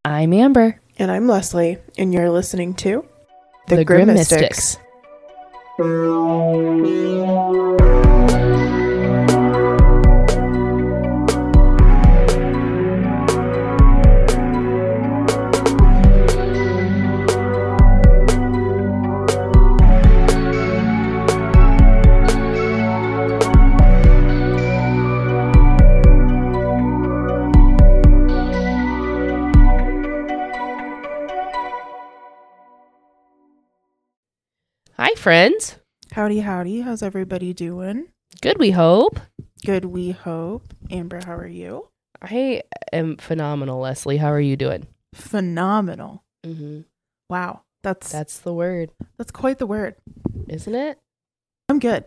I'm Amber. And I'm Leslie, and you're listening to The Grim Mystics. Hi, friends. Howdy, howdy. How's everybody doing? Good, we hope. Good, we hope. Amber, how are you? I am phenomenal, Leslie. How are you doing? Phenomenal. Mm-hmm. Wow. That's the word, That's quite the word. isn't it? I'm good.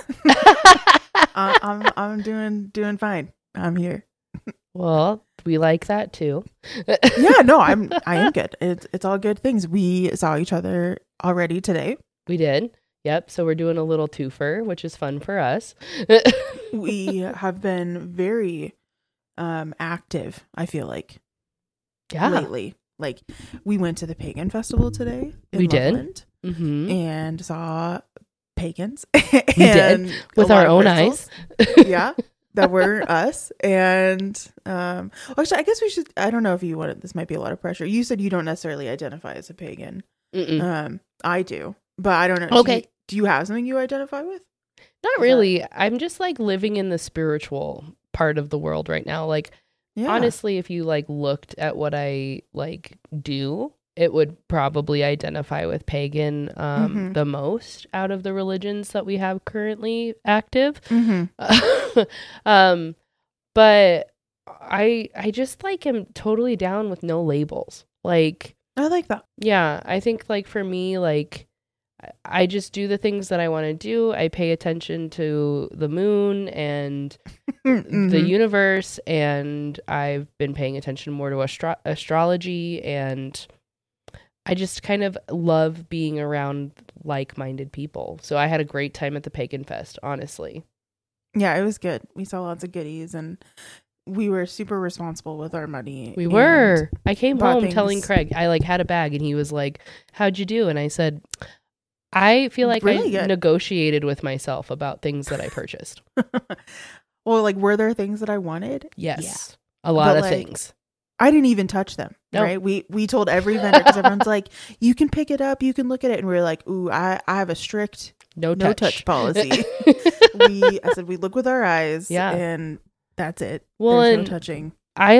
I'm doing fine. I'm here. Well, we like that too. Yeah, no, I am good. It's all good things. We saw each other already today. We did. Yep. So we're doing a little twofer, which is fun for us. We have been very active, I feel like. Yeah. Lately. Like, we went to the pagan festival today in We did. Loveland Mm-hmm. and saw pagans. We did. With our own eyes. Yeah, that were us. And actually, I guess we should, I don't know if you want it, this might be a lot of pressure. You said you don't necessarily identify as a pagan. Mm-mm. I do, but I don't know. Okay. Do you have something you identify with? Not really. I'm just like living in the spiritual part of the world right now. Like, Yeah. honestly, if you like looked at what I like do, it would probably identify with pagan the most out of the religions that we have currently active. Mm-hmm. But I just like am totally down with no labels. Like, I like that. yeah, I think like for me, like I just do the things that I want to do. I pay attention to the moon and the universe, and I've been paying attention more to astrology, and I just kind of love being around like-minded people. So I had a great time at the Pagan Fest, honestly. Yeah, it was good. We saw lots of goodies, and we were super responsible with our money. We were. I came bought home telling things. Craig, I like had a bag, and he was like, "How'd you do?" And I said, I feel like Really I good. negotiated with myself about things that I purchased. Well, like, were there things that I wanted? Yes. A lot But, of like, things. I didn't even touch them. No. Right? We told every vendor, because everyone's like, you can pick it up, you can look at it, and we were like, ooh, I have a strict No touch policy. I said we look with our eyes, Yeah. and that's it. Well, There's no and touching. I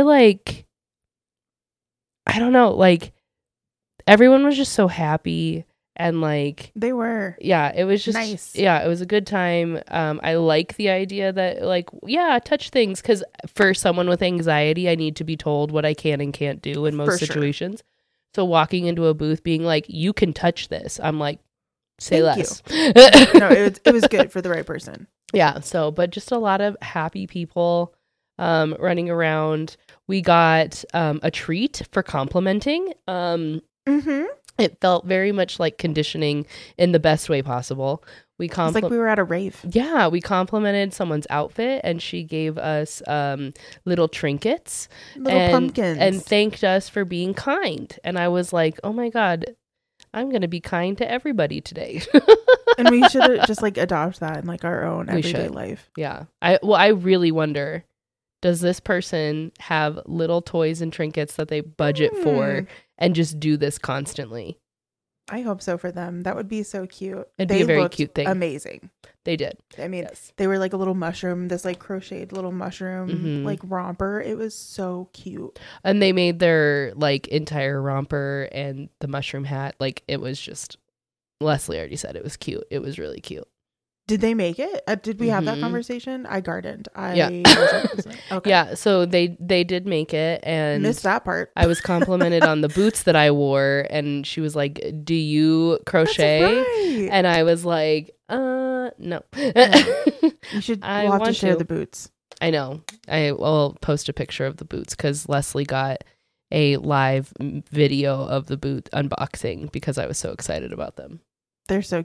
don't know, like everyone was just so happy, and like, They were. yeah, it was just Nice. Yeah, it was a good time. I like the idea that like, yeah, touch things, because for someone with anxiety, I need to be told what I can and can't do in most For sure. situations. So walking into a booth being like, you can touch this, I'm like, say Thank less. No, it was good for the right person. Yeah, so but just a lot of happy people running around. We got a treat for complimenting. It felt very much like conditioning in the best way possible. It's like we were at a rave. Yeah, we complimented someone's outfit, and she gave us little trinkets, Little pumpkins. and thanked us for being kind. And I was like, oh my God, I'm going to be kind to everybody today. And we should just like adopt that in like our own We everyday should. life. Yeah. I really wonder, does this person have little toys and trinkets that they budget for and just do this constantly? I hope so for them. That would be so cute. It'd be a very looked cute thing. Amazing. They did. I mean, Yes. they were like a little mushroom, this like crocheted little mushroom, Mhm. like romper. It was so cute. And they made their like entire romper and the mushroom hat. Like it was just, Leslie already said it was cute. It was really cute. Did they make it? Did we have that Mhm. conversation? I gardened. Yeah. Okay. Yeah. So they did make it, and Missed that part. I was complimented on the boots that I wore, and she was like, "Do you crochet?" That's right. And I was like, no. You should. I We'll have to want share to. the boots. I know. I will post a picture of the boots, because Leslie got a live video of the boot unboxing because I was so excited about them. They're so cute.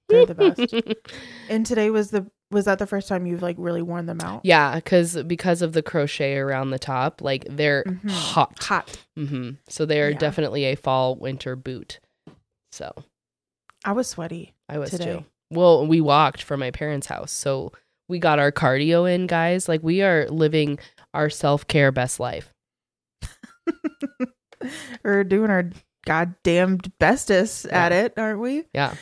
They're the best. And today was that the first time you've like really worn them out? Yeah, because of the crochet around the top, like they're hot. So they are definitely a fall winter boot. So I was sweaty. I was today. too. Well, we walked from my parents' house, so we got our cardio in, guys. Like we are living our self-care best life. We're doing our goddamn bestest at it, aren't we? Yeah.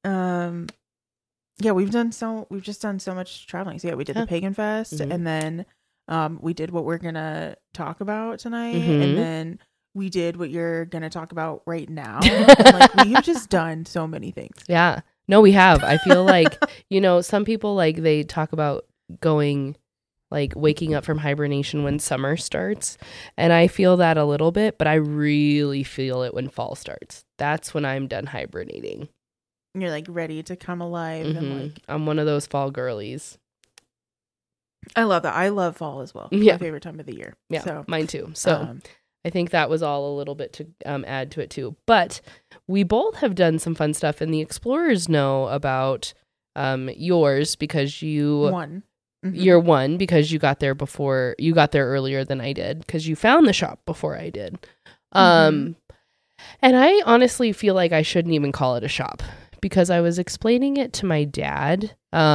Yeah, we've just done so much traveling. So yeah, we did the Pagan Fest, and then we did what we're gonna talk about tonight, and then we did what you're gonna talk about right now. Like we've just done so many things. Yeah. No, we have. I feel like, some people like they talk about going like waking up from hibernation when summer starts. And I feel that a little bit, but I really feel it when fall starts. That's when I'm done hibernating. You're like ready to come alive. And like I'm one of those fall girlies. I love that. I love fall as well. Yeah. My favorite time of the year. Yeah, so, mine too. So I think that was all a little bit to add to it too. But we both have done some fun stuff, and the explorers know about yours because you're one because you got there earlier than I did because you found the shop before I did. And I honestly feel like I shouldn't even call it a shop because I was explaining it to my dad.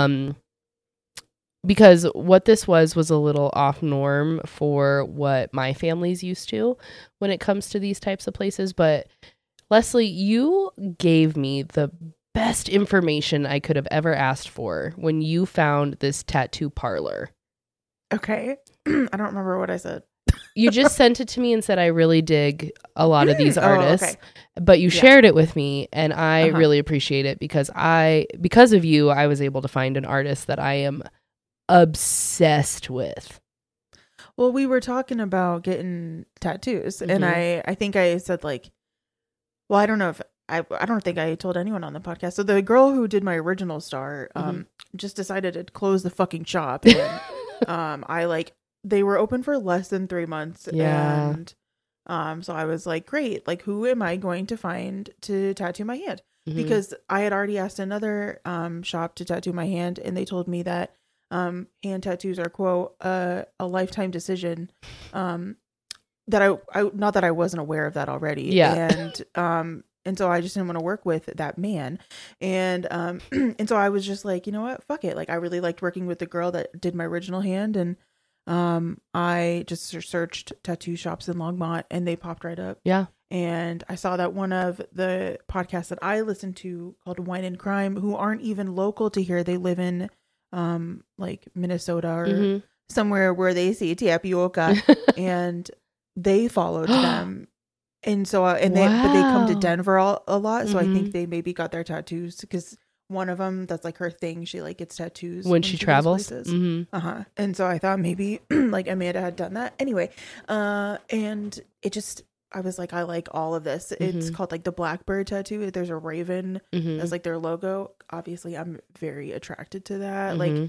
Because what this was a little off norm for what my family's used to when it comes to these types of places. But Leslie, you gave me the best information I could have ever asked for when you found this tattoo parlor. Okay. I don't remember what I said. You just sent it to me and said, I really dig a lot of these artists, but you Yeah. shared it with me, and I really appreciate it because of you, I was able to find an artist that I am obsessed with. Well, we were talking about getting tattoos, and I think I said like, well, I don't know if I don't think I told anyone on the podcast. So the girl who did my original star just decided to close the fucking shop, and they were open for less than 3 months, and so I was like, great, like who am I going to find to tattoo my hand? Because I had already asked another shop to tattoo my hand, and they told me that hand tattoos are quote a lifetime decision. That I not that I wasn't aware of that already. And so I just didn't want to work with that man. And and so I was just like, you know what, fuck it. Like I really liked working with the girl that did my original hand, and I just searched tattoo shops in Longmont, and they popped right up. Yeah. And I saw that one of the podcasts that I listened to called Wine and Crime, who aren't even local to here. They live in like Minnesota or somewhere where they see tapioca, and they followed them. And so, but they come to Denver a lot. So I think they maybe got their tattoos because one of them, that's like her thing. She like gets tattoos when she travels. And so I thought maybe like Amanda had done that anyway. And it just, I was like, I like all of this. It's called like the Blackbird tattoo. There's a raven as like their logo. Obviously I'm very attracted to that. Like,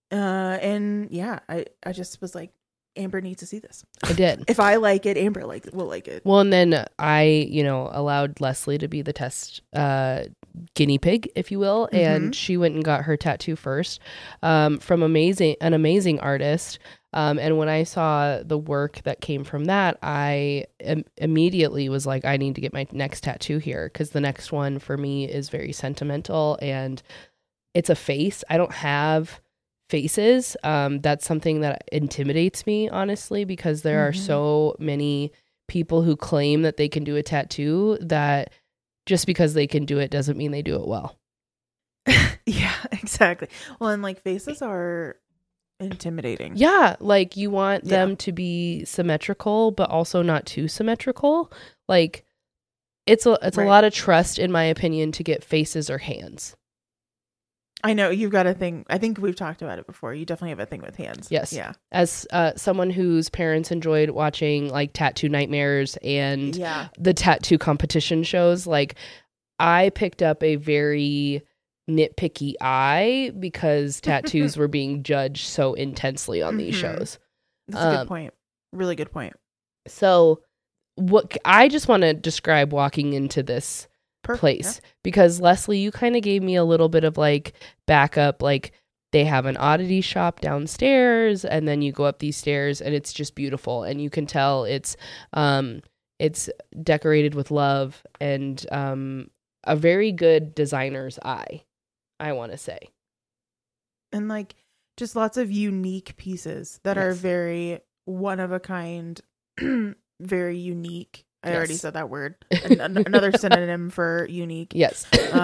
and yeah, I just was like, Amber needs to see this. I did. If I like it, Amber will like it. Well, and then I, allowed Leslie to be the test guinea pig, if you will, and she went and got her tattoo first from an amazing artist. And when I saw the work that came from that, I immediately was like, I need to get my next tattoo here because the next one for me is very sentimental and it's a face. I don't have faces. That's something that intimidates me, honestly, because there are so many people who claim that they can do a tattoo that just because they can do it doesn't mean they do it well. Yeah, exactly. Well, and like faces are intimidating. Yeah, like you want them to be symmetrical, but also not too symmetrical. Like it's a lot of trust, in my opinion, to get faces or hands. I know you've got a thing. I think we've talked about it before. You definitely have a thing with hands. Yes. Yeah. As someone whose parents enjoyed watching like Tattoo Nightmares and the tattoo competition shows, like I picked up a very nitpicky eye because tattoos were being judged so intensely on these shows. That's a good point. Really good point. So what I just want to describe walking into this place. Because Leslie, you kind of gave me a little bit of like backup, like they have an oddity shop downstairs and then you go up these stairs and it's just beautiful. And you can tell it's decorated with love and a very good designer's eye, I want to say. And like just lots of unique pieces that are very one of a kind, very unique. I already said that word. Another synonym for unique. Yes.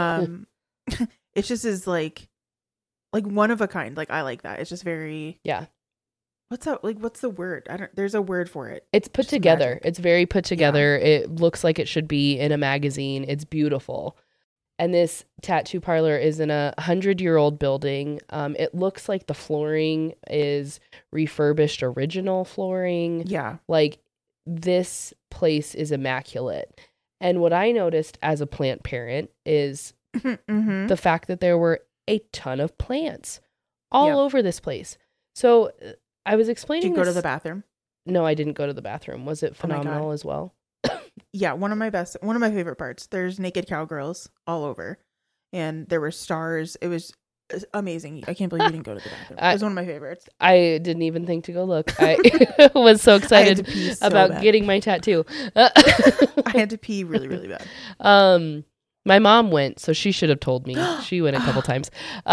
It just is like one of a kind. Like I like that. It's just very What's that? Like what's the word? There's a word for it. It's put together. It's very put together. Yeah. It looks like it should be in a magazine. It's beautiful. And this tattoo parlor is in a 100-year-old building. It looks like the flooring is refurbished original flooring. Yeah. Like this place is immaculate. And what I noticed as a plant parent is the fact that there were a ton of plants all over this place. So I was explaining. Did you go to the bathroom? No, I didn't go to the bathroom. Was it phenomenal as well? Yeah, one of my favorite parts. There's naked cowgirls all over, and there were stars. It was amazing. I can't believe you didn't go to the bathroom. It was one of my favorites. I didn't even think to go look. I was so excited about getting my tattoo. I had to pee really, really bad. My mom went, so she should have told me. She went a couple times.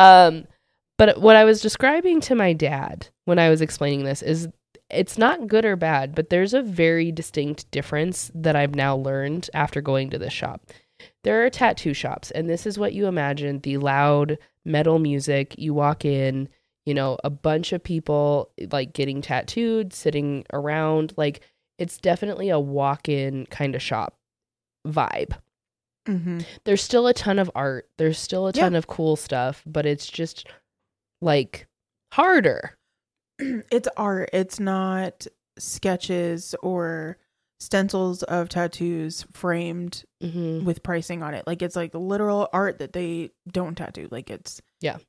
But what I was describing to my dad when I was explaining this is it's not good or bad, but there's a very distinct difference that I've now learned after going to this shop. There are tattoo shops, and this is what you imagine, the loud metal music. You walk in, you know, a bunch of people like getting tattooed, sitting around. Like it's definitely a walk-in kind of shop vibe. Mm-hmm. There's still a ton of art. There's still a ton of cool stuff, but it's just like harder. It's art. It's not sketches or stencils of tattoos framed with pricing on it. Like it's like literal art that they don't tattoo. Like it's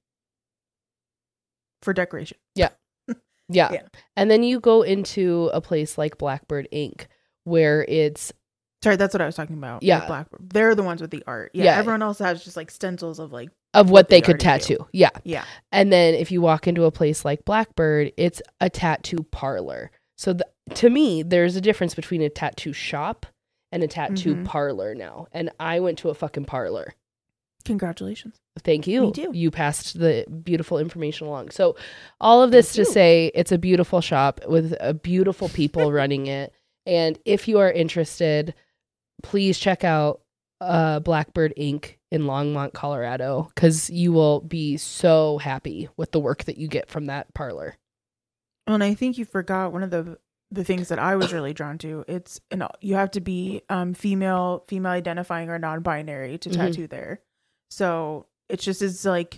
for decoration. Yeah. And then you go into a place like Blackbird Ink where it's sorry, that's what I was talking about. Yeah. Like Blackbird. They're the ones with the art. Yeah. Everyone else has just like stencils of like of what they could tattoo. Do. Yeah. And then if you walk into a place like Blackbird, it's a tattoo parlor. So to me, there's a difference between a tattoo shop and a tattoo parlor now. And I went to a fucking parlor. Congratulations. Thank you. Me too. You passed the beautiful information along. So all of this to say it's a beautiful shop with beautiful people running it. And if you are interested, please check out Blackbird Ink in Longmont, Colorado, because you will be so happy with the work that you get from that parlor. Well, and I think you forgot one of the things that I was really drawn to. It's you have to be female identifying or non-binary to tattoo there. So it's just is like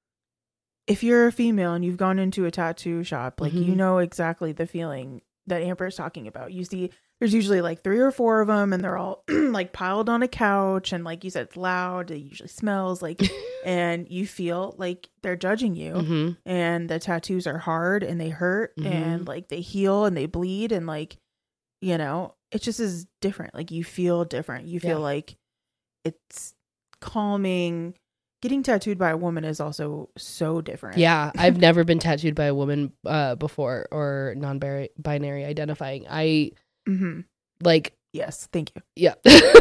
if you're a female and you've gone into a tattoo shop, like you know exactly the feeling that Amber is talking about. You see there's usually like 3 or 4 of them and they're all like piled on a couch. And like you said, it's loud. It usually smells like, and you feel like they're judging you and the tattoos are hard and they hurt and like they heal and they bleed. And like, you know, it just is different. Like you feel different. You feel like it's calming. Getting tattooed by a woman is also so different. Yeah. I've never been tattooed by a woman before or non-binary identifying. Like, yes, thank you. Yeah.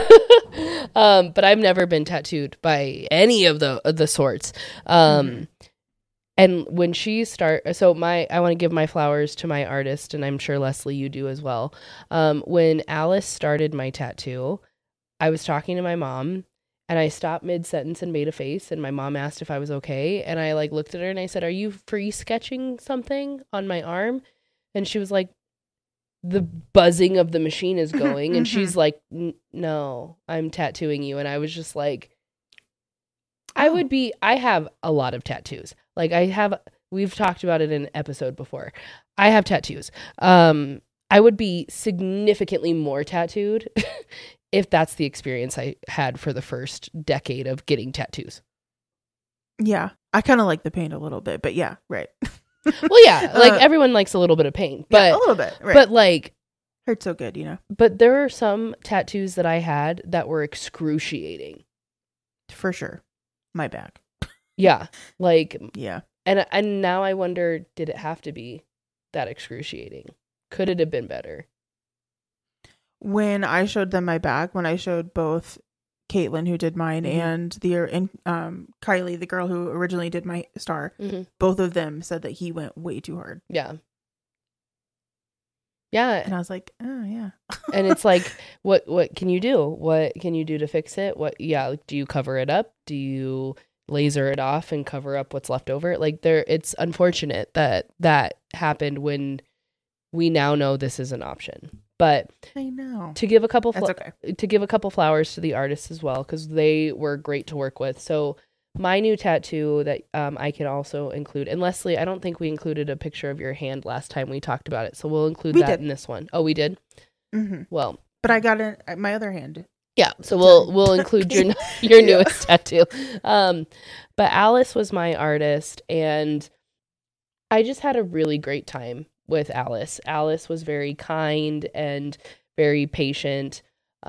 But I've never been tattooed by any of the sorts. And when she I want to give my flowers to my artist, and I'm sure Leslie, you do as well. When Alice started my tattoo, I was talking to my mom and I stopped mid-sentence and made a face, and my mom asked if I was okay. And I like looked at her and I said, "Are you free sketching something on my arm?" And she was like, "The buzzing of the machine is going." And she's like, "No, I'm tattooing you." And I was just like, I have a lot of tattoos. Like we've talked about it in an episode before. I have tattoos. I would be significantly more tattooed if that's the experience I had for the first decade of getting tattoos. Yeah. I kind of like the pain a little bit, but yeah, right. Well, yeah, like everyone likes a little bit of pain, but a little bit, right. But like hurts so good, you know. But there are some tattoos that I had that were excruciating. for sure. My back. Yeah. Like, Yeah. and now I wonder, did it have to be that excruciating? Could it have been better? When I showed them my back, when I showed both Caitlin, who did mine, and Kylie, the girl who originally did my star, both of them said that he went way too hard. Yeah. Yeah. And I was like, oh, yeah. And it's like, what can you do? What can you do to fix it? Do you cover it up? Do you laser it off and cover up what's left over? Like, it's unfortunate that happened when we now know this is an option. But I know, to give a couple okay. to give a couple flowers to the artists as well, because they were great to work with. So my new tattoo that I can also include, and Leslie, I don't think we included a picture of your hand last time we talked about it, so we'll include that in this one. Oh, we did? Mm-hmm. Well, but I got my other hand. Yeah, so we'll include your newest tattoo. But Alice was my artist, and I just had a really great time with Alice. Alice was very kind and very patient.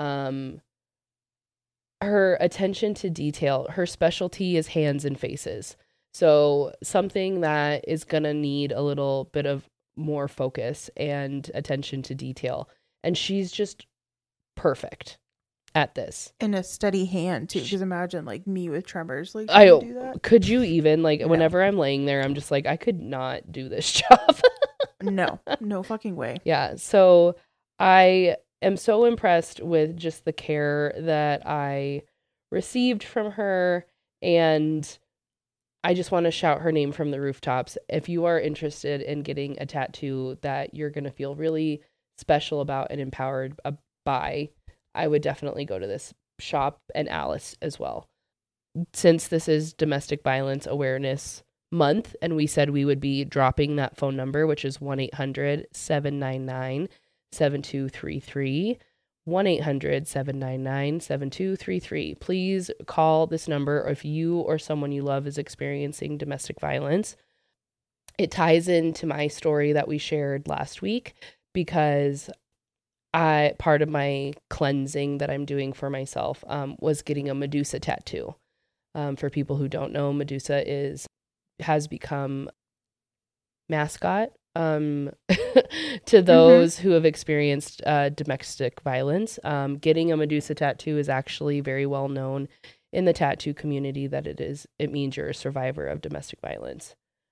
Her attention to detail, her specialty is hands and faces. So something that is going to need a little bit of more focus and attention to detail. And she's just perfect at this. And a steady hand too, because imagine like me with tremors. Like, do that? Could you even whenever I'm laying there, I'm just like, I could not do this job. No fucking way. Yeah. So I am so impressed with just the care that I received from her, and I just want to shout her name from the rooftops. If you are interested in getting a tattoo that you're going to feel really special about and empowered by, I would definitely go to this shop, and Alice as well. Since this is Domestic Violence Awareness Month, and we said we would be dropping that phone number, which is 1-800-799-7233, 1-800-799-7233. Please call this number if you or someone you love is experiencing domestic violence. It ties into my story that we shared last week, because part of my cleansing that I'm doing for myself was getting a Medusa tattoo. For people who don't know, Medusa has become mascot to those who have experienced domestic violence. Getting a Medusa tattoo is actually very well known in the tattoo community, that it means you're a survivor of domestic violence.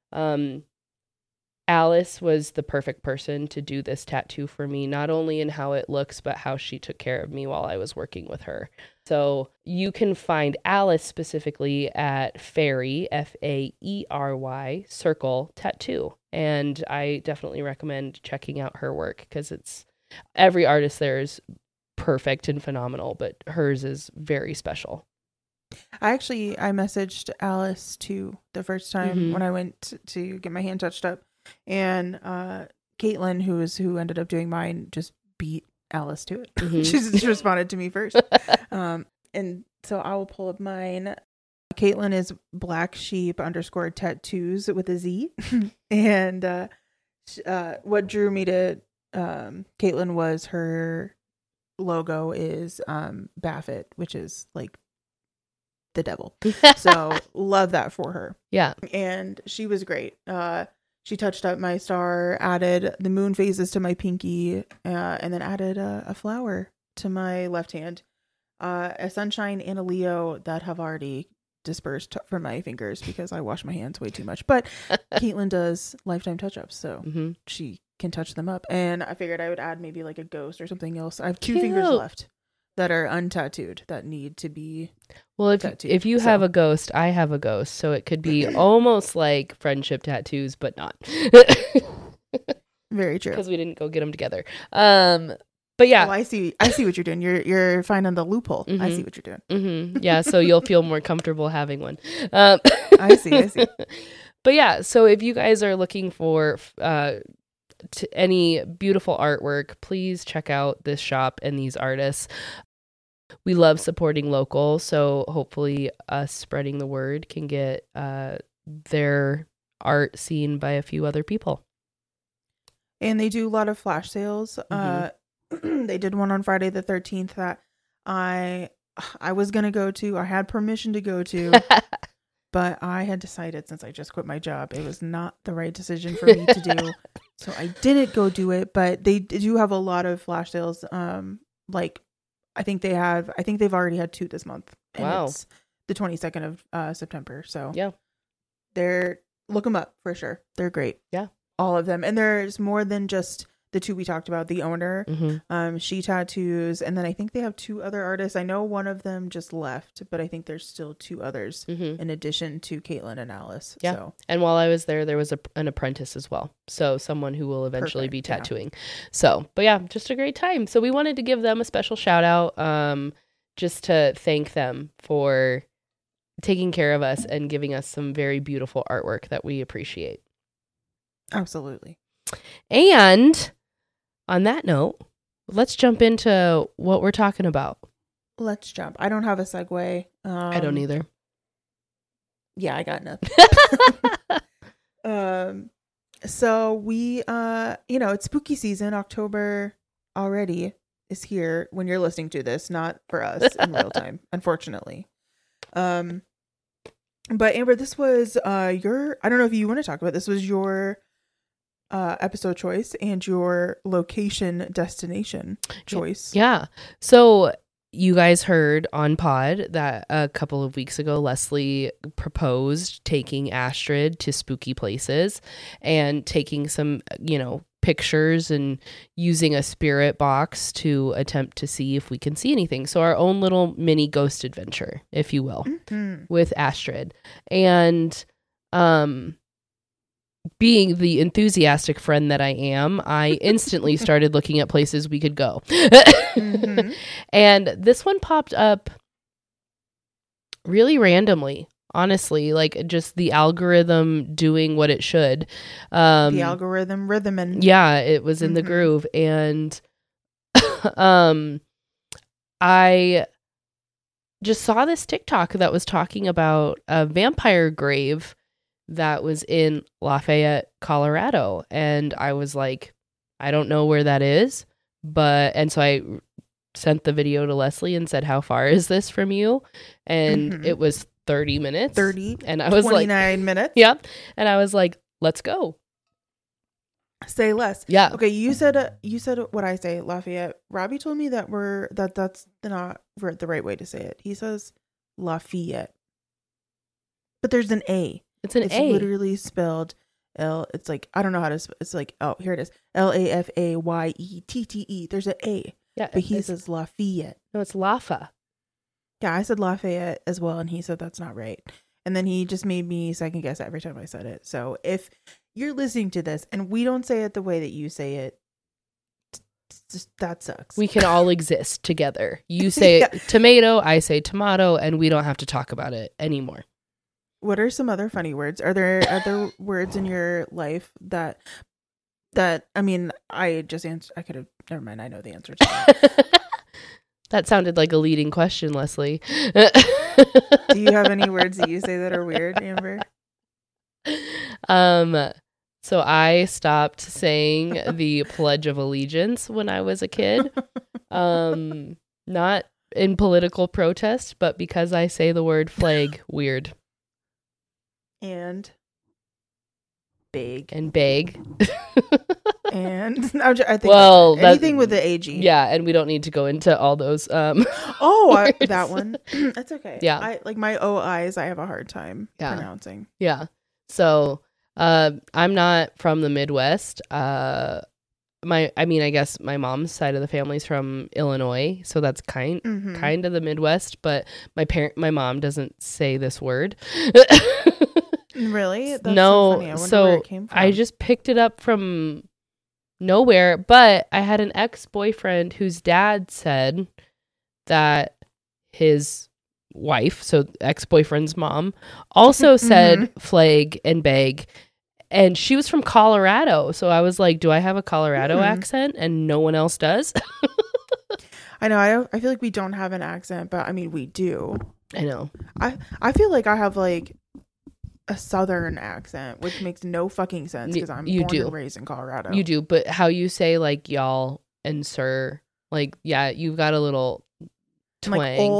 Alice was the perfect person to do this tattoo for me, not only in how it looks, but how she took care of me while I was working with her. So you can find Alice specifically at Fairy, F-A-E-R-Y, Circle Tattoo. And I definitely recommend checking out her work, because every artist there is perfect and phenomenal, but hers is very special. I messaged Alice too the first time when I went to get my hand touched up. And Caitlin, who ended up doing mine, just beat Alice to it. She just responded to me first. And so I will pull up mine. Caitlin is Black Sheep _tattoos with a Z. And what drew me to Caitlin was her logo is Baffet, which is like the devil. So love that for her. Yeah. And she was great. She touched up my star, added the moon phases to my pinky, and then added a flower to my left hand, a sunshine and a Leo that have already dispersed from my fingers because I wash my hands way too much. But Caitlin does lifetime touch-ups, so she can touch them up. And I figured I would add maybe like a ghost or something else. I have 2 fingers left that are untattooed that need to be tattooed. If you have a ghost, I have a ghost, so it could be almost like friendship tattoos, but not. Very true, because we didn't go get them together. But yeah, I see what you're doing. You're finding the loophole. I see what you're doing. Yeah, so you'll feel more comfortable having one. I see. But yeah, so if you guys are looking for any beautiful artwork, please check out this shop and these artists. We love supporting local, so hopefully us spreading the word can get their art seen by a few other people. And they do a lot of flash sales. They did one on Friday the 13th that I I was going to go to. I had permission to go to. But I had decided, since I just quit my job, it was not the right decision for me to do. So I didn't go do it. But they do have a lot of flash sales. Like I think they've already had 2 this month. And wow. It's the 22nd of September. So yeah, look them up for sure. They're great. Yeah. All of them. And there's more than just the 2 we talked about, the owner, She Tattoos, and then I think they have 2 other artists. I know one of them just left, but I think there's still 2 others in addition to Caitlin and Alice. Yeah. So. And while I was there was an apprentice as well. So someone who will eventually be tattooing. Yeah. So, but yeah, just a great time. So we wanted to give them a special shout out, just to thank them for taking care of us and giving us some very beautiful artwork that we appreciate. Absolutely. And on that note, let's jump into what we're talking about. Let's jump. I don't have a segue. I don't either. Yeah, I got nothing. So we, it's spooky season. October already is here when you're listening to this, not for us in real time, unfortunately. But Amber, this was I don't know if you want to talk about this, was your episode choice and your location destination choice. Yeah. So you guys heard on pod that a couple of weeks ago, Leslie proposed taking Astrid to spooky places and taking some, pictures and using a spirit box to attempt to see if we can see anything. So our own little mini ghost adventure, if you will, with Astrid. And, being the enthusiastic friend that I am, I instantly started looking at places we could go. And this one popped up really randomly, honestly, like just the algorithm doing what it should. The algorithm rhythmin'. Yeah, it was in the groove. And I just saw this TikTok that was talking about a vampire grave that was in Lafayette, Colorado. And I was like, I don't know where that is. And so I sent the video to Leslie and said, how far is this from you? And it was 30 minutes. 30. And I was 29 minutes. Yeah. And I was like, let's go. Say less. Yeah. Okay. You said what I say, Lafayette. Robbie told me that's not the right way to say it. He says Lafayette. But there's an A. It's A. It's literally spelled L. It's like, I don't know how to, it's like, oh, here it is. Lafayette. There's an A. Yeah. But he says Lafayette. No, it's Lafa. Yeah, I said Lafayette as well. And he said that's not right. And then he just made me second guess every time I said it. So if you're listening to this and we don't say it the way that you say it, that sucks. We can all exist together. You say tomato, I say tomato, and we don't have to talk about it anymore. What are some other funny words? Are there other words in your life that I mean, I just answered. I could have. Never mind. I know the answer to that. That sounded like a leading question, Leslie. Do you have any words that you say that are weird, Amber? So I stopped saying the Pledge of Allegiance when I was a kid. Not in political protest, but because I say the word flag weird. And big. And big. And I think anything with the AG. Yeah, and we don't need to go into all those. That one. That's okay. Yeah, I like my OIs. I have a hard time pronouncing. Yeah. So, I'm not from the Midwest. I guess my mom's side of the family's from Illinois, so that's kind of the Midwest. But my mom doesn't say this word. Really? That's no. So funny. I wonder where it came from. I just picked it up from nowhere. But I had an ex-boyfriend whose dad said that his wife, so ex-boyfriend's mom, also said flag and bag. And she was from Colorado. So I was like, do I have a Colorado accent? And no one else does. I know. I feel like we don't have an accent, but I mean, we do. I know. I feel like I have like a Southern accent, which makes no fucking sense because I'm born and raised in Colorado. You do. But how you say like y'all and sir, like, yeah, you've got a little twang. Like, ol.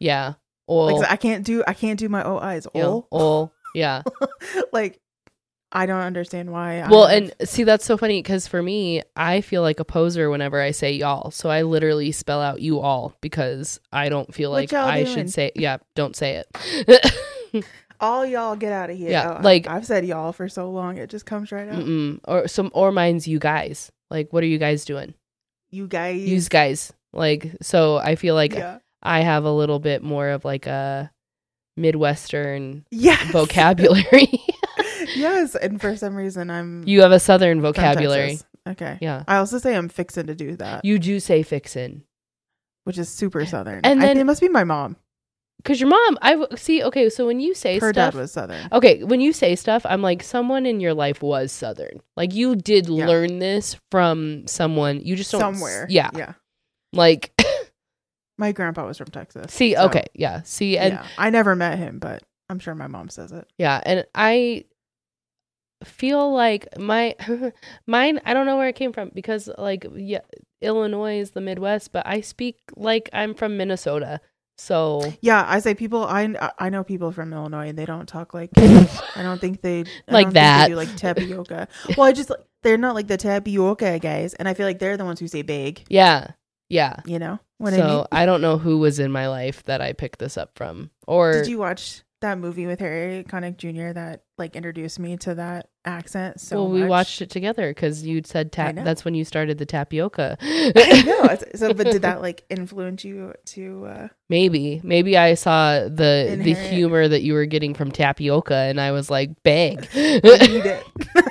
Yeah. Ol. Like I can't do my eyes. Yeah. Ol. Ol. Yeah. Like I don't understand why. Well, and see, that's so funny because for me, I feel like a poser whenever I say y'all. So I literally spell out you all because I don't feel like I should say, don't say it. All y'all get out of here. Yeah, Oh, like I've said y'all for so long, it just comes right out. Or mine's you guys. Like, what are you guys doing? You guys. Use guys. Like, so I feel like Yeah. I have a little bit more of like a Midwestern Yes. vocabulary. Yes, and for some reason You have a Southern from vocabulary. Texas. Okay. Yeah. I also say I'm fixing to do that, You do say fixin'. which is super Southern. And I then- think it must be my mom. Because your mom, okay, so when you say Her stuff. dad was Southern. Okay, when you say stuff, I'm like, someone in your life was Southern. Like, you did learn this from someone. You just don't. Somewhere. Yeah. Yeah. Like, My grandpa was from Texas. see, so, okay, yeah. See, and yeah. I never met him, but I'm sure my mom says it. yeah, and I feel like mine, I don't know where it came from because, like, yeah, Illinois is the Midwest, but I speak like I'm from Minnesota. So Yeah, I say people. I know people from Illinois, and they don't talk like. I don't think they Like don't think that. they do like tapioca. Well, I just they're not like the tapioca guys, and I feel like they're the ones who say big. yeah. You know what So I mean? I don't know who was in my life that I picked this up from. Or Did you watch that movie with Harry Connick Jr. that like introduced me to that accent? So we much? watched it together because you'd said I know. that's when you started the tapioca. I know. So, but did that like influence you to? Maybe I saw the Inherent. humor that you were getting from tapioca, and I was like, bang. Need it.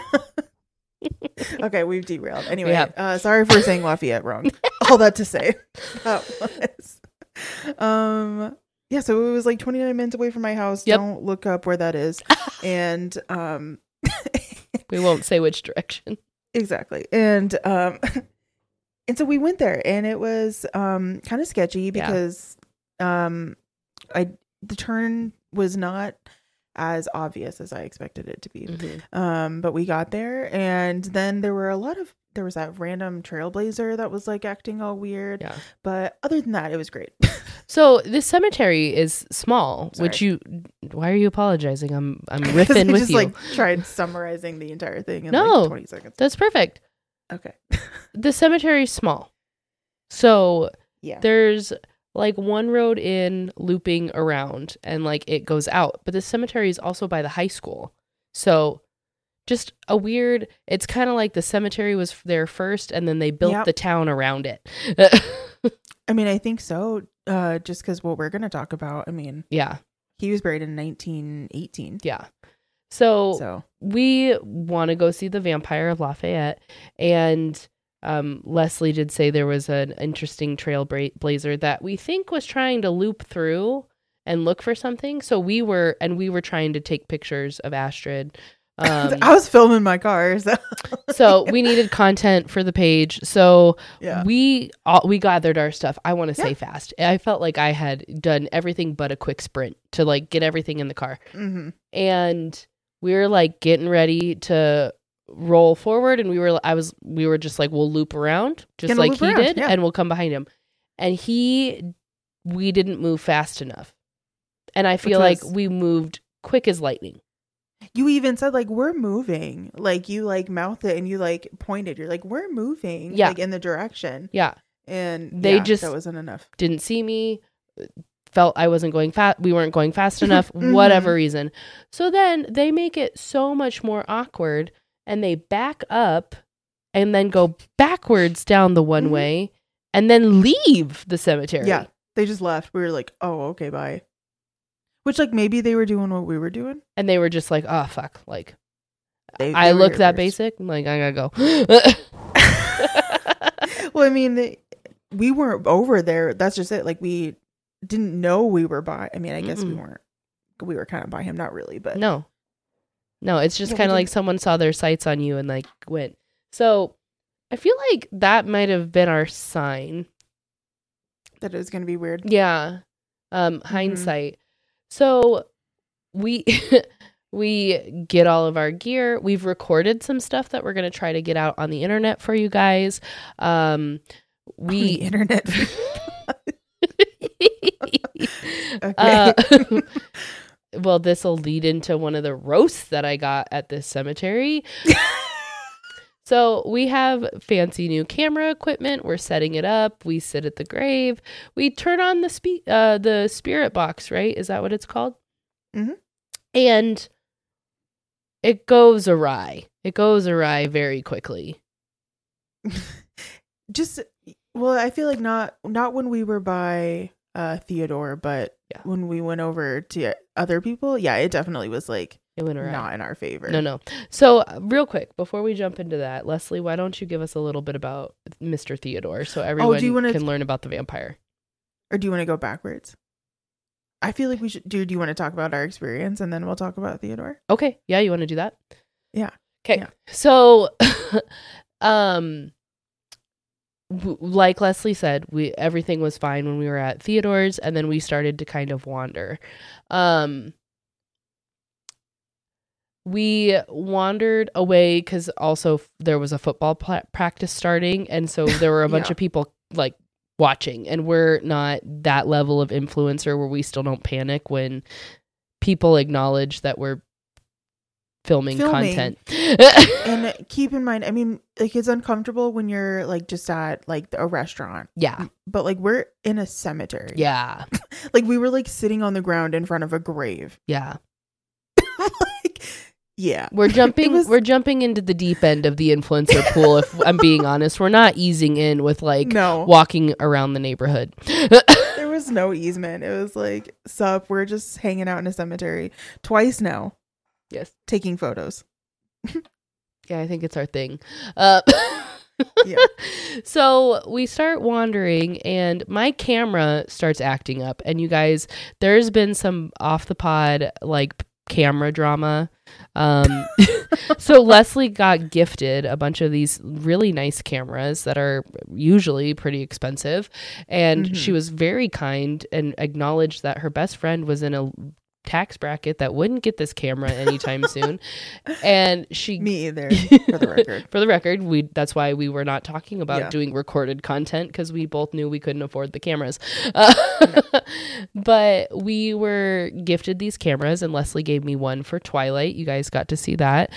Okay, we've derailed. Anyway, Yeah. Sorry for saying Lafayette wrong. All that to say, that was, yeah. So it was like 29 minutes away from my house. Yep. Don't look up where that is. And We won't say which direction. exactly. And so we went there, and it was kind of sketchy because the turn was not as obvious as I expected it to be. Mhm. But we got there, and then there was that random trailblazer that was like acting all weird. Yeah. But other than that, it was great. So this cemetery is small, Sorry. which why are you apologizing? I'm 'Cause riffing I with just you. like tried summarizing the entire thing in No. like 20 seconds. That's perfect. Okay. The cemetery is small. So Yeah. there's like one road in looping around and like it goes out, but the cemetery is also by the high school. So just it's kind of like the cemetery was there first and then they built Yep. the town around it. I mean, I think so. Just because what we're going to talk about, I mean, Yeah. he was buried in 1918. Yeah. So So we want to go see the Vampire of Lafayette, and Leslie did say there was an interesting trailblazer that we think was trying to loop through and look for something. So we were trying to take pictures of Astrid. I was filming my car. So we needed content for the page. So Yeah. we gathered our stuff. I want to say fast. I felt like I had done everything but a quick sprint to like get everything in the car. Mm-hmm. And we were like getting ready to roll forward, and we were just like, we'll loop around just Gonna like loop he around, did, yeah. and we'll come behind him. And we didn't move fast enough, and I feel like was- we moved quick as lightning. You even said like we're moving, like you like mouthed it and you like pointed. You're like we're moving, Yeah. like in the direction. Yeah, And They yeah, just- that wasn't enough. didn't see me. Felt I wasn't going fast. We weren't going fast enough. Mhm. Whatever reason. So then they make it so much more awkward, and they back up, and then go backwards down the one Mhm. way, and then leave the cemetery. Yeah, they just left. We were like, oh, okay, bye. Which like maybe they were doing what we were doing. And they were just like, oh, fuck. Like, They I were look here that first. basic. I'm like, I gotta go. Well, I mean, we weren't over there. That's just it. Like we didn't know we were by. I mean, I guess we Mm-mm. weren't. We were kind of by him, not really, but No, it's just Yeah, we kind of like didn't- someone saw their sights on you and like went. So I feel like that might have been our sign. that it was gonna be weird. Yeah. Hindsight. So we we get all of our gear. We've recorded some stuff that we're going to try to get out on the internet for you guys. On the internet. Okay. Well, this will lead into one of the roasts that I got at this cemetery. So we have fancy new camera equipment. We're setting it up. We sit at the grave. We turn on the spirit box, right? Is that what it's called? Mm-hmm. And it goes awry. It goes awry very quickly. Well, I feel like not when we were by Theodore, but when we went over to other people, it definitely was like it went awry. Not in our favor. No. So real quick, before we jump into that, Leslie, why don't you give us a little bit about Mr. Theodore so everyone can learn about the vampire? Or do you want to go backwards? I feel like we should. Do you want to talk about our experience and then we'll talk about Theodore? Okay. Yeah, you want to do that? Yeah. Okay. Yeah. So, like Leslie said, everything was fine when we were at Theodore's, and then we started to kind of wander. We wandered away because also there was a football practice starting, and so there were a bunch of people like watching, and we're not that level of influencer where we still don't panic when people acknowledge that we're filming content. And keep in mind, I mean, like, it's uncomfortable when you're like just at like a restaurant. Yeah. But like we're in a cemetery. Yeah. Like we were like sitting on the ground in front of a grave. Yeah. Like, yeah. We're jumping into the deep end of the influencer pool, if I'm being honest. We're not easing in with like walking around the neighborhood. There was no easement. It was like, sup, we're just hanging out in a cemetery twice now. Yes. Taking photos. Yeah, I think it's our thing. Yeah. So we start wandering and my camera starts acting up. And you guys, there's been some off the pod like camera drama. So Leslie got gifted a bunch of these really nice cameras that are usually pretty expensive. And she was very kind and acknowledged that her best friend was in a tax bracket that wouldn't get this camera anytime soon. And me either, for the record. That's why we were not talking about doing recorded content, because we both knew we couldn't afford the cameras. But we were gifted these cameras, and Leslie gave me one for Twilight. You guys got to see that.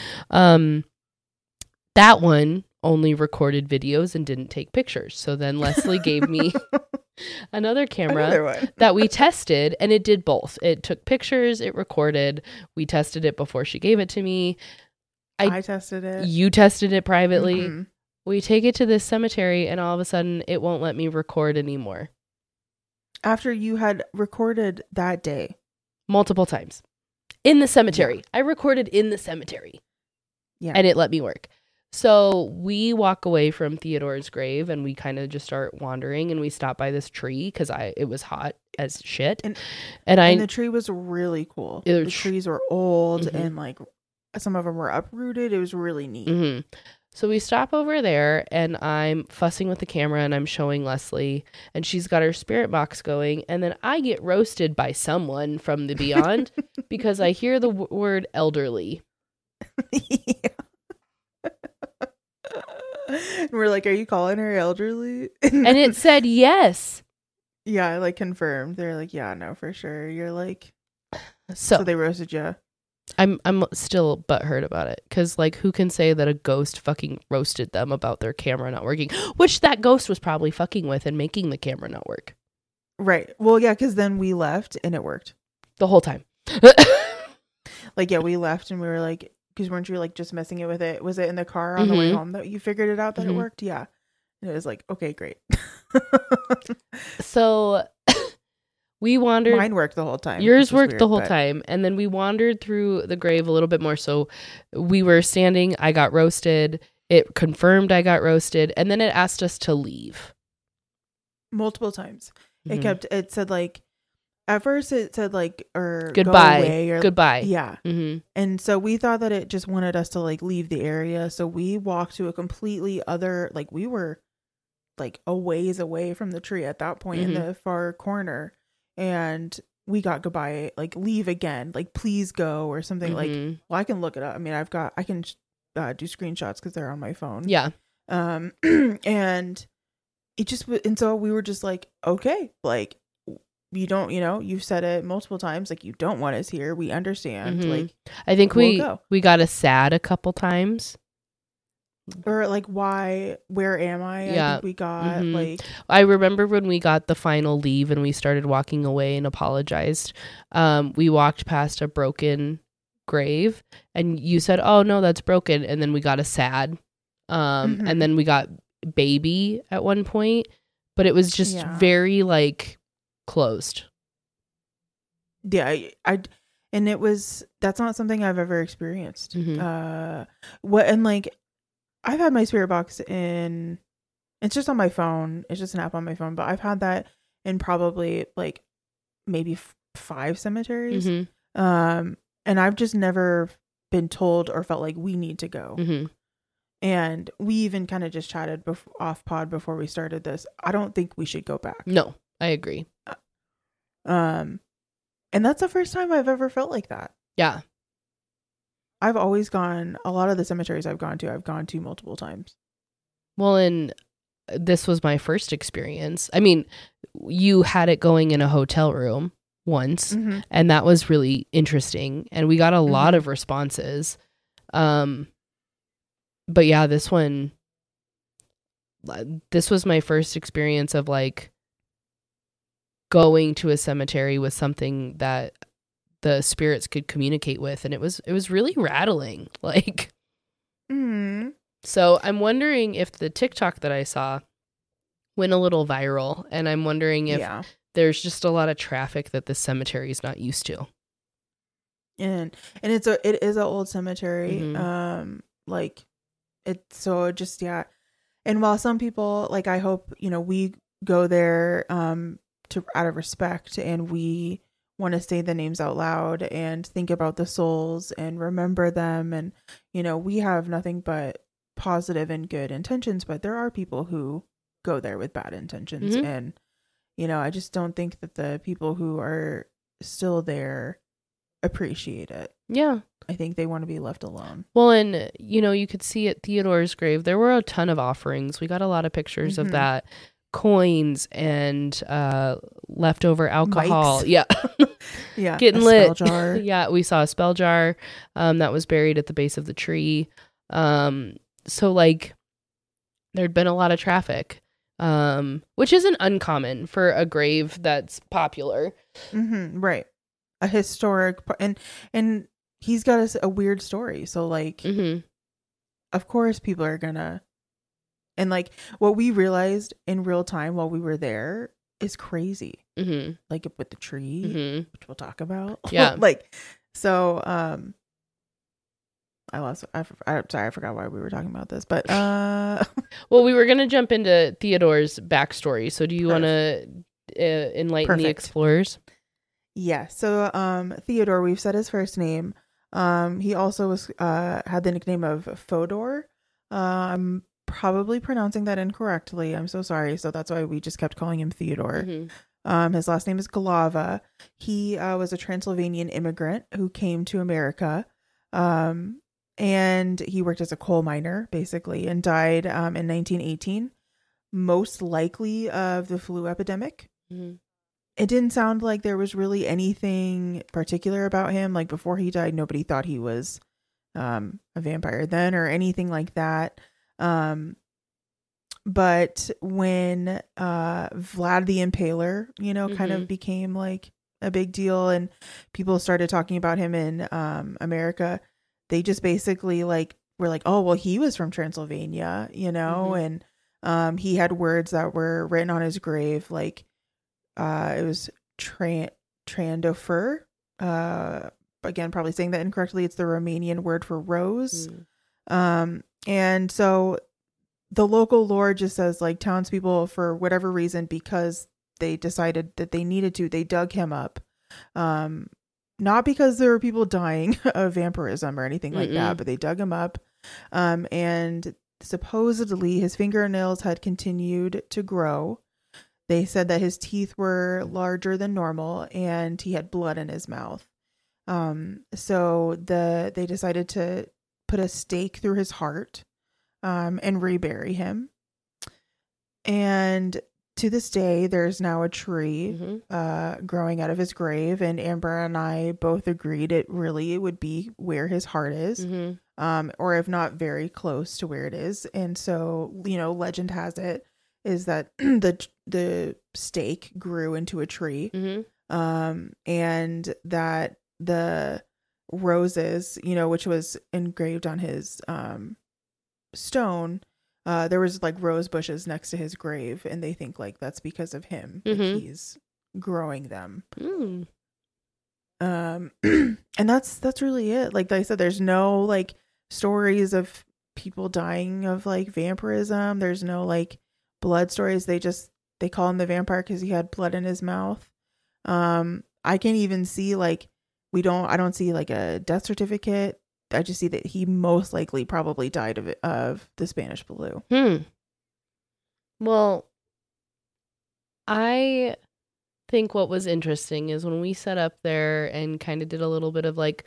That one only recorded videos and didn't take pictures. So then Leslie gave me another camera that we tested, and it did both. It took pictures, it recorded. We tested it before she gave it to me. I tested it. You tested it privately. Mm-hmm. We take it to this cemetery, and all of a sudden it won't let me record anymore. After you had recorded that day. Multiple times. In the cemetery. Yeah. I recorded in the cemetery. Yeah. And it let me work. So we walk away from Theodore's grave, and we kind of just start wandering, and we stop by this tree because it was hot as shit. And the tree was really cool. The trees were old and like some of them were uprooted. It was really neat. Mm-hmm. So we stop over there, and I'm fussing with the camera, and I'm showing Leslie, and she's got her spirit box going, and then I get roasted by someone from the beyond because I hear the word elderly. Yeah. And we're like, are you calling her elderly? And it said yes. Yeah, I like confirmed. They're like, yeah, no, for sure. You're like, so they roasted you. I'm still butthurt about it, because like, who can say that a ghost fucking roasted them about their camera not working, which that ghost was probably fucking with and making the camera not work. Right. Well, yeah, because then we left and it worked the whole time. Like, yeah, we left and we were like, because weren't you like just messing it with it? Was it in the car on the way home that you figured it out that it worked? Yeah. And it was like, okay, great. So we wandered. Mine worked the whole time. Yours worked the whole time. And then we wandered through the grave a little bit more. So we were standing. I got roasted. It confirmed I got roasted. And then it asked us to leave. Multiple times. It said like, at first it said like, or goodbye, go away, or goodbye. Yeah. Mm-hmm. And so we thought that it just wanted us to like leave the area. So we walked to a completely other, like we were like a ways away from the tree at that point in the far corner. And we got goodbye, like leave again, like please go or something. Like, well, I can look it up. I mean, I can do screenshots because they're on my phone. Yeah. And it just, and so we were just like, okay, like, you don't, you've said it multiple times, like, you don't want us here. We understand. Mhm. Like, I think we'll go. we got a sad a couple times. Or like, where am I? Yeah. I think we got Mhm. like, I remember when we got the final leave and we started walking away and apologized. We walked past a broken grave and you said, "Oh no, that's broken." And then we got a sad. Mhm. And then we got baby at one point, but it was just Yeah. very like closed. yeah, and that's not something I've ever experienced. Mhm. And like, I've had my spirit box in, it's just on my phone. It's just an app on my phone, but I've had that in probably like maybe 5 cemeteries. Mhm. And I've just never been told or felt like we need to go. Mhm. And we even kind of just chatted off pod before we started this. I don't think we should go back. No, I agree. And that's the first time I've ever felt like that. Yeah. I've always gone, a lot of the cemeteries I've gone to multiple times. Well, and this was my first experience. I mean, you had it going in a hotel room once, Mm-hmm. and that was really interesting. And we got a lot of responses. But yeah, this was my first experience of like going to a cemetery with something that the spirits could communicate with, and it was really rattling. Like, so I'm wondering if the TikTok that I saw went a little viral, and I'm wondering if there's just a lot of traffic that the cemetery is not used to. And it is an old cemetery. Mhm. And while some people, like, I hope, we go there to out of respect, and we want to say the names out loud and think about the souls and remember them, and we have nothing but positive and good intentions, but there are people who go there with bad intentions. Mhm. And I just don't think that the people who are still there appreciate it. Yeah. I think they want to be left alone. Well, and you could see at Theodore's grave there were a ton of offerings. We got a lot of pictures of that, coins and leftover alcohol. Mics. Yeah. Yeah. Getting a lit. spell jar. Yeah, we saw a spell jar that was buried at the base of the tree. So like there'd been a lot of traffic, which isn't uncommon for a grave that's popular. Mm-hmm, right. A historic, and he's got a weird story. So like, of course people are gonna, and like what we realized in real time while we were there is crazy. Like with the tree, which we'll talk about. Yeah. Like, so, I'm sorry, I forgot why we were talking about this, but well, we were gonna jump into Theodore's backstory. So do you want to enlighten the explorers? Yeah. So Theodore, we've said his first name. He also was had the nickname of Fodor. I'm probably pronouncing that incorrectly. I'm so sorry. So that's why we just kept calling him Theodore. His last name is Galava. He was a Transylvanian immigrant who came to America. And he worked as a coal miner, basically, and died in 1918, most likely of the flu epidemic. It didn't sound like there was really anything particular about him. Like before he died, nobody thought he was a vampire then or anything like that. But when Vlad the Impaler, kind of became like a big deal and people started talking about him in America, they just basically like were like, oh, well, he was from Transylvania, and he had words that were written on his grave, like it was Trandofer. Again, probably saying that incorrectly. It's the Romanian word for rose. And so the local lore just says like townspeople, for whatever reason, because they decided that they needed to, they dug him up. Not because there were people dying of vampirism or anything like that, but they dug him up. And supposedly his fingernails had continued to grow. They said that his teeth were larger than normal and he had blood in his mouth. So they decided to put a stake through his heart and rebury him. And to this day, there's now a tree Mm-hmm. growing out of his grave, and Amber and I both agreed it would be where his heart is, or if not very close to where it is. And so, legend has it is that the stake grew into a tree, and that the roses, which was engraved on his stone, there was like rose bushes next to his grave, and they think like that's because of him, like he's growing them. And that's really it. Like I said, there's no like stories of people dying of like vampirism. There's no like blood stories. They call him the vampire because he had blood in his mouth. I can't even see like I don't see like a death certificate. I just see that he most likely probably died of the Spanish flu. Well, I think what was interesting is when we set up there and kind of did a little bit of like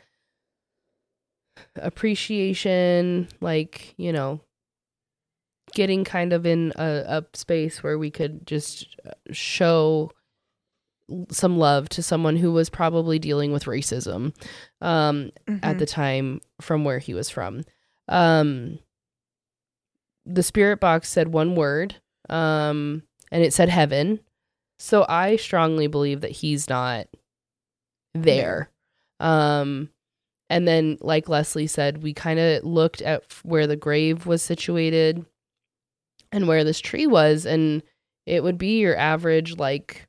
appreciation, like, getting kind of in a space where we could just show some love to someone who was probably dealing with racism at the time from where he was from. The spirit box said one word, and it said heaven. So I strongly believe that he's not there. And then, like Leslie said, we kind of looked at where the grave was situated and where this tree was, and it would be your average, like,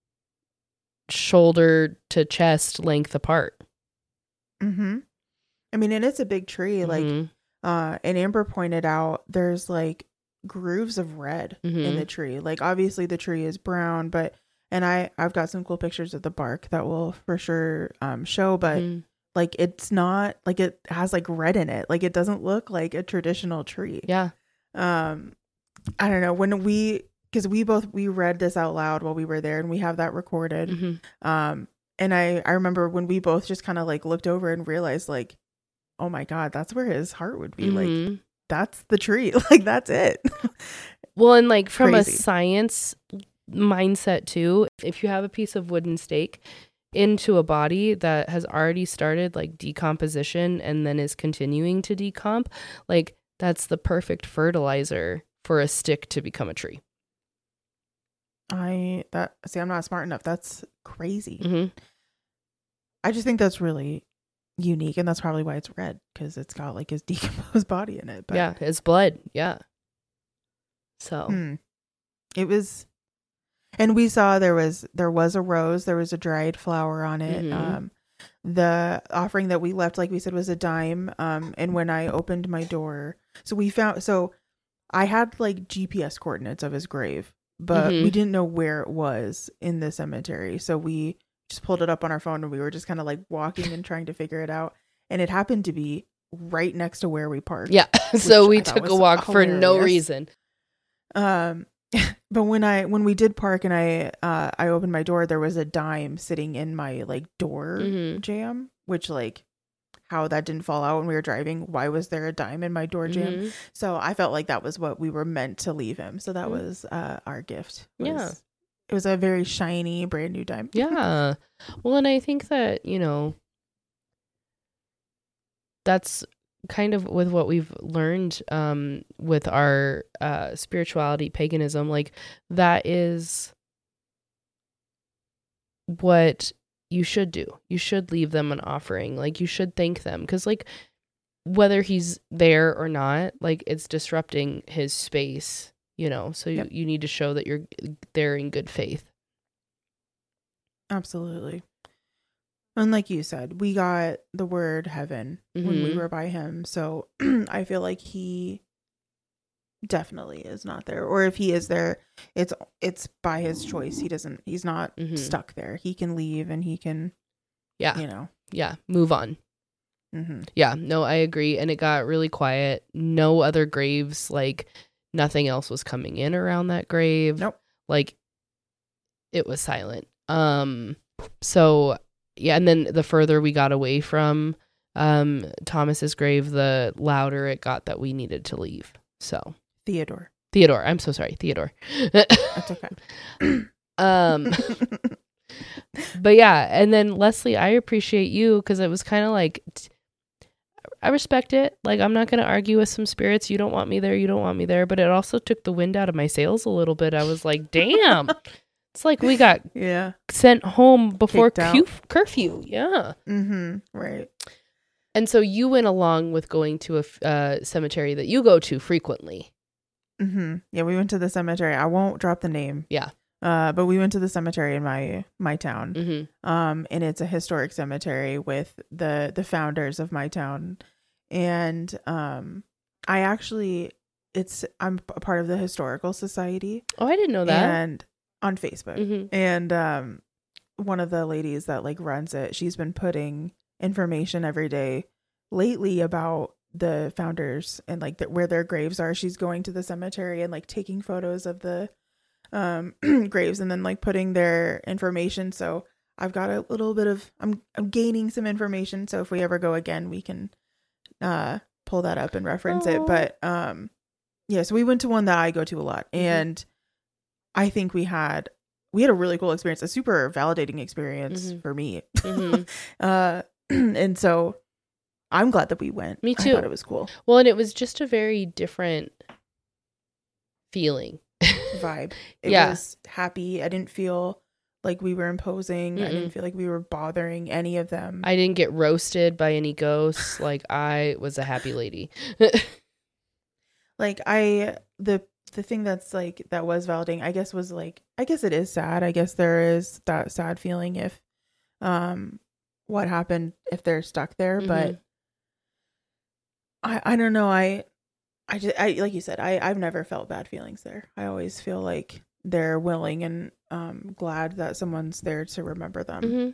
shoulder to chest length apart. I mean, and it's a big tree, like, and Amber pointed out there's like grooves of red in the tree. Like, obviously the tree is brown, but I've got some cool pictures of the bark that will for sure show, but like it's not like it has like red in it. Like it doesn't look like a traditional tree. Yeah. I don't know, because we read this out loud while we were there, and we have that recorded. And I remember when we both just kind of like looked over and realized like, oh my God, that's where his heart would be. Like, that's the tree. Like, that's it. Well, and like from Crazy. a science mindset too, if you have a piece of wooden stake into a body that has already started like decomposition and then is continuing to decomp, like that's the perfect fertilizer for a stick to become a tree. I'm not smart enough. That's crazy. I just think that's really unique, and that's probably why it's red, because it's got like his decomposed body in it. But yeah, his blood. Yeah. So it was, and we saw there was a rose, there was a dried flower on it. The offering that we left, like we said, was a dime. And when I opened my door, so I had like GPS coordinates of his grave, but we didn't know where it was in the cemetery. So we just pulled it up on our phone, and we were just kind of like walking and trying to figure it out. And it happened to be right next to where we parked. Yeah. So we took a walk for no reason. But when we did park and I opened my door, there was a dime sitting in my like door jamb, which like how that didn't fall out when we were driving. Why was there a dime in my door jamb? So I felt like that was what we were meant to leave him. So that was our gift. It was a very shiny, brand new dime. Yeah. Well, and I think that, that's kind of with what we've learned with our spirituality, paganism, like that is what you should do. You should leave them an offering. Like you should thank them, because like whether he's there or not, like it's disrupting his space, so you need to show that you're there in good faith. Absolutely. And like you said, we got the word heaven when we were by him. So I feel like he definitely is not there. Or if he is there, it's by his choice. He's not stuck there. He can leave, and he can, move on. Yeah, no, I agree. And it got really quiet. No other graves, like nothing else was coming in around that grave. Nope. Like it was silent. So yeah, and then the further we got away from Thomas's grave, the louder it got that we needed to leave. So Theodore. Theodore. I'm so sorry, Theodore. That's okay. But yeah, and then Leslie, I appreciate you because it was kind of like, I respect it. Like, I'm not going to argue with some spirits. You don't want me there. You don't want me there. But it also took the wind out of my sails a little bit. I was like, damn. It's like we got sent home before curfew. Yeah. Right. And so you went along with going to a cemetery that you go to frequently. Yeah, we went to the cemetery. I won't drop the name. Yeah. But we went to the cemetery in my town. And it's a historic cemetery with the founders of my town. And I'm a part of the historical society. Oh, I didn't know that. And on Facebook. And one of the ladies that like runs it, she's been putting information every day lately about the founders and like where their graves are. She's going to the cemetery and like taking photos of the graves and then like putting their information. So I've got a little bit of I'm gaining some information, so if we ever go again we can pull that up and reference it. But yeah, so we went to one that I go to a lot, and I think we had a really cool experience, a super validating experience for me. And so I'm glad that we went. Me too. I thought it was cool. Well, and it was just a very different feeling. Vibe. It was happy. I didn't feel like we were imposing. I didn't feel like we were bothering any of them. I didn't get roasted by any ghosts. Like, I was a happy lady. Like, the thing that's like that was validating, I guess, was like, I guess it is sad. I guess there is that sad feeling if what happened if they're stuck there. But I don't know. I like you said, I've never felt bad feelings there. I always feel like they're willing and glad that someone's there to remember them.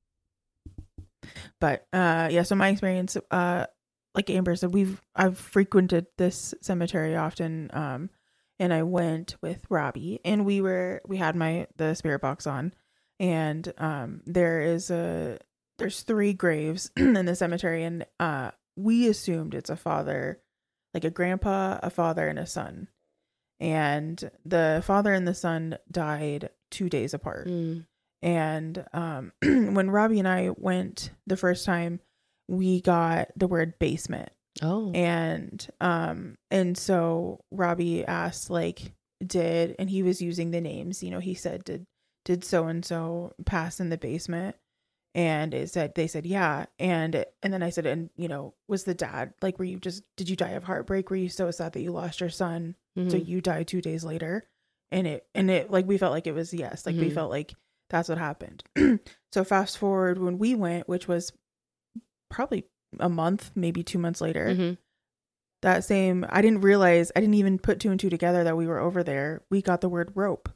But yeah, so my experience, like Amber said, I've frequented this cemetery often, and I went with Robbie, and we had the spirit box on, and there's 3 graves in the cemetery, and we assumed it's a father, like a grandpa, a father, and a son. And the father and the son died 2 days apart. And when Robbie and I went the first time, we got the word basement. Oh. And so Robbie asked, like, and he was using the names, he said, did so and so pass in the basement? And they said, yeah. And then I said, and was the dad, like, did you die of heartbreak? Were you so sad that you lost your son? So you died 2 days later? And it like, we felt like it was yes. Like, we felt like that's what happened. So fast forward when we went, which was probably a month, maybe 2 months later, I didn't even put 2 and 2 together that we were over there. We got the word rope.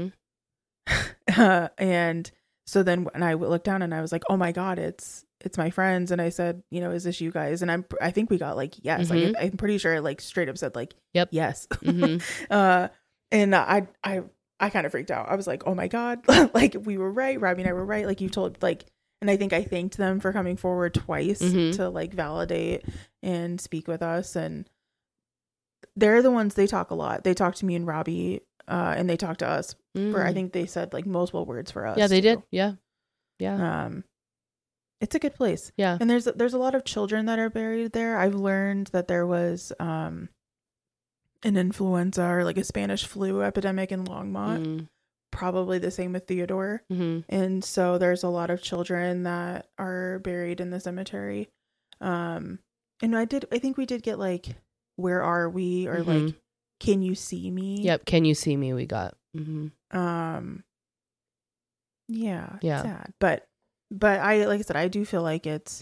And so then when I looked down and I was like, oh my God, it's my friends. And I said, is this you guys? And I think we got like, yes. Like, I'm pretty sure it like straight up said like, yep. Yes. And I kind of freaked out. I was like, oh my God, like we were right. Robbie and I were right. Like you told, like, and I think I thanked them for coming forward twice to like validate and speak with us. And they're the ones, they talk a lot. They talk to me and Robbie, and they talk to us for, I think they said like multiple words for us. Yeah, they did. Yeah. Yeah. It's a good place. Yeah. And there's a lot of children that are buried there. I've learned that there was an influenza or like a Spanish flu epidemic in Longmont. Probably the same with Theodore. And so there's a lot of children that are buried in the cemetery. And I think we did get like, where are we? Or like, can you see me? Yep. Can you see me? We got. Yeah. Sad. But like I said, I do feel like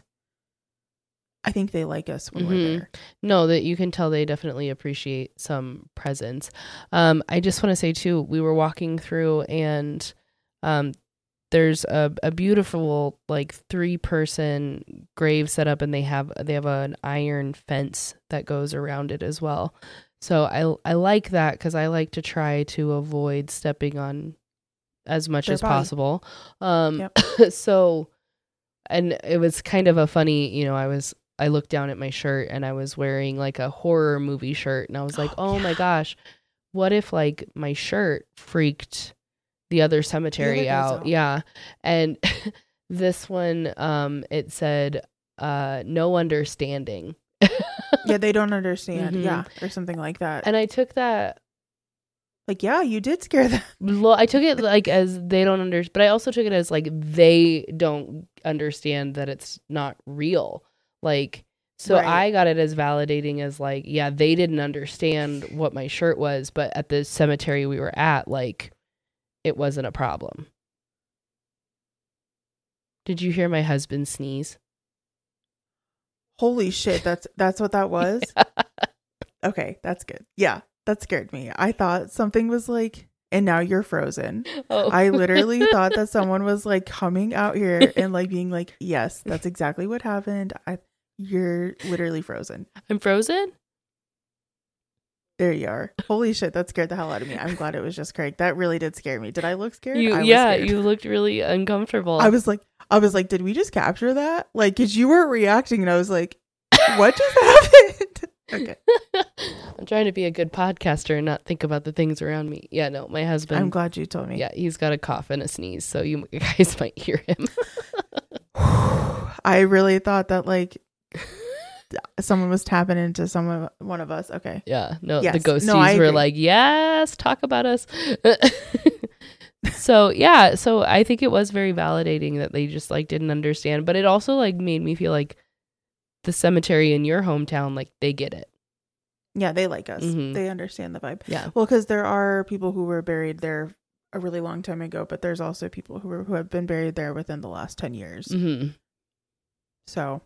I think they like us when we're there. No, that you can tell they definitely appreciate some presence. I just want to say too, we were walking through and there's a beautiful like 3-person grave set up, and they have an iron fence that goes around it as well. So I like that because I like to try to avoid stepping on as much as possible. So, and it was kind of a funny, I looked down at my shirt and I was wearing like a horror movie shirt, and I was like, oh my gosh, what if like my shirt freaked the other cemetery out? Yeah. And this one, it said, no understanding. Yeah, they don't understand. Yeah, or something like that. And I took that like, yeah, you did scare them. Well, I took it like as they don't understand, but I also took it as like they don't understand that it's not real. Like, so Right. I got it as validating as like, yeah, they didn't understand what my shirt was, but at the cemetery we were at, like, it wasn't a problem. Did you hear my husband sneeze? Holy shit, that's what that was? Okay, that's good. Yeah, that scared me. I thought something was like, and now you're frozen. Oh. I literally thought that someone was like coming out here and like being like, yes, that's exactly what happened. You're literally frozen. I'm frozen? There you are. Holy shit, that scared the hell out of me. I'm glad it was just Craig. That really did scare me. Did I look scared? I was scared. You looked really uncomfortable. I was like, did we just capture that? Like, cause you weren't reacting and I was like, what just happened? Okay. I'm trying to be a good podcaster and not think about the things around me. Yeah, no, my husband. I'm glad you told me. Yeah, he's got a cough and a sneeze, so you guys might hear him. I really thought that like someone was tapping into one of us. Okay. Yeah, no, yes. the ghosties were like, yes, talk about us. So yeah, so I think it was very validating that they just like didn't understand, but it also like made me feel like the cemetery in your hometown, like they get it. Yeah, they like us. They understand the vibe. Yeah. Well, because there are people who were buried there a really long time ago, but there's also people who have been buried there within the last 10 years. So,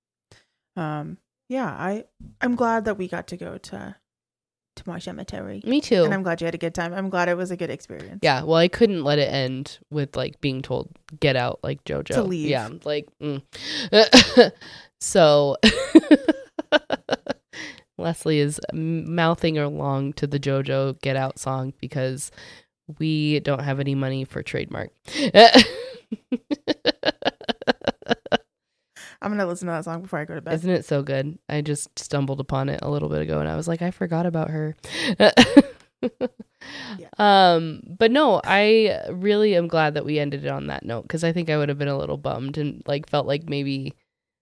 yeah, I'm glad that we got to go to my cemetery. Me too. And I'm glad you had a good time. I'm glad it was a good experience. Yeah, well, I couldn't let it end with like being told get out like JoJo to leave. Yeah, like so Leslie is mouthing along to the JoJo get out song because we don't have any money for trademark. I'm going to listen to that song before I go to bed. Isn't it so good? I just stumbled upon it a little bit ago and I was like, I forgot about her. Yeah. But no, I really am glad that we ended it on that note because I think I would have been a little bummed and like felt like maybe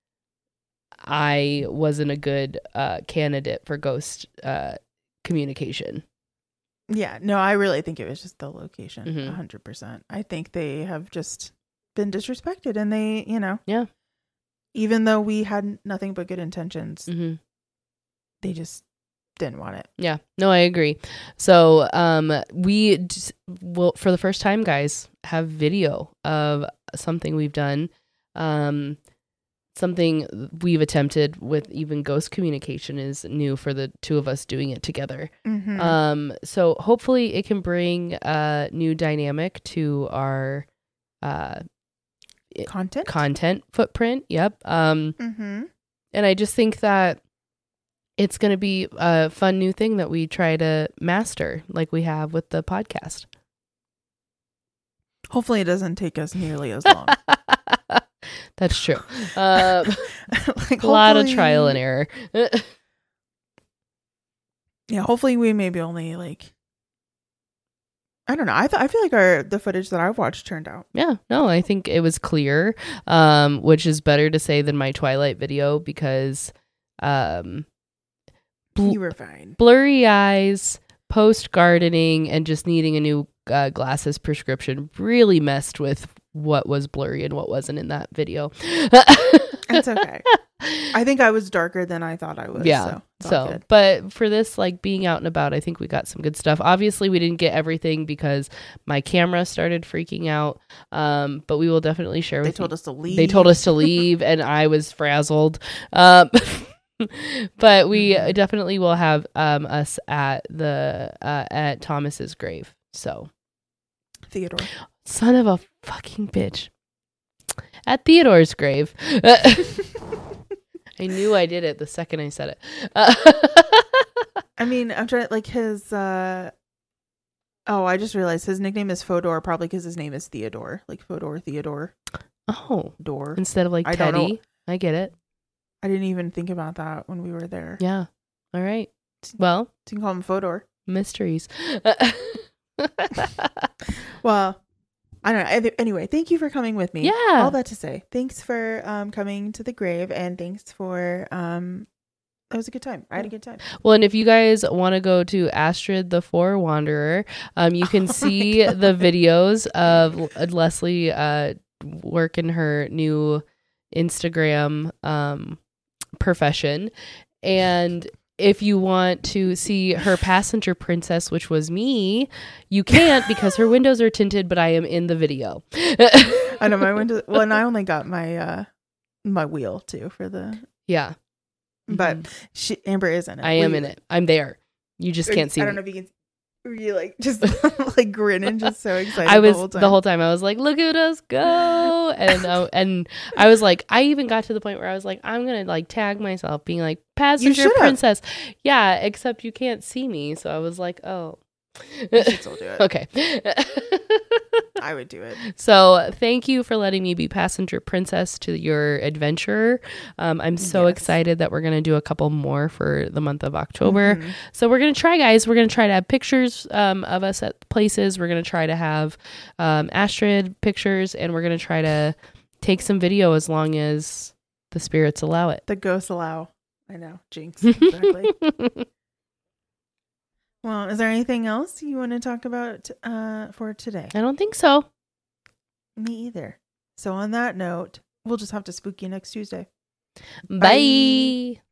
I wasn't a good candidate for ghost communication. Yeah, no, I really think it was just the location. 100%. I think they have just been disrespected and they, yeah. Even though we had nothing but good intentions, they just didn't want it. Yeah, no, I agree. So we will, for the first time, guys, have video of something we've done, something we've attempted with even ghost communication is new for the two of us doing it together. So hopefully it can bring a new dynamic to our content footprint. Yep. And I just think that it's going to be a fun new thing that we try to master like we have with the podcast. Hopefully it doesn't take us nearly as long. That's true. Like a lot of trial and error. Yeah, hopefully we maybe only like, I don't know. I feel like the footage that I've watched turned out. Yeah, no, I think it was clear, which is better to say than my Twilight video because you were fine. Blurry eyes, post gardening, and just needing a new glasses prescription really messed with what was blurry and what wasn't in that video. It's okay. I think I was darker than I thought I was. Yeah. So but for this, like being out and about, I think we got some good stuff. Obviously, we didn't get everything because my camera started freaking out. But we will definitely share with you. They told us to leave. They told us to leave, and I was frazzled. But we definitely will have us at the at Thomas's grave. So Theodore, son of a fucking bitch, at Theodore's grave. I knew I did it the second I said it. I mean, I'm trying like his. I just realized his nickname is Fodor, probably because his name is Theodore, like Fodor Theodore. Oh, door instead of like Teddy. I get it. I didn't even think about that when we were there. Yeah. All right. Well, you can call him Fodor. mysteries. Well, I don't know. Anyway, thank you for coming with me. Yeah. All that to say, thanks for coming to the grave, and thanks for that was a good time. I had a good time. Well, and if you guys want to go to Astrid the Four Wanderer, you can see the videos of Leslie working her new Instagram profession. And if you want to see her passenger princess, which was me, you can't because her windows are tinted, but I am in the video. I know my windows. Well, and I only got my my wheel too for the. Yeah. But Amber is in it. I am in it. I'm there. You just can't see me. I don't know if you can. Were you like just like grinning, just so excited? I was the whole time. I was like, "Look at us go!" And I was like, I even got to the point where I was like, "I'm gonna like tag myself, being like passenger princess." Yeah, except you can't see me, so I was like, "Oh." You should still do it. Okay. I would do it. So thank you for letting me be passenger princess to your adventure. I'm so excited that we're going to do a couple more for the month of October. Mm-hmm. So we're going to try, guys. We're going to try to have pictures of us at places. We're going to try to have Astrid pictures, and we're going to try to take some video as long as the spirits allow it. The ghosts allow. I know. Jinx. Exactly. Well, is there anything else you want to talk about for today? I don't think so. Me either. So on that note, we'll just have to spook you next Tuesday. Bye.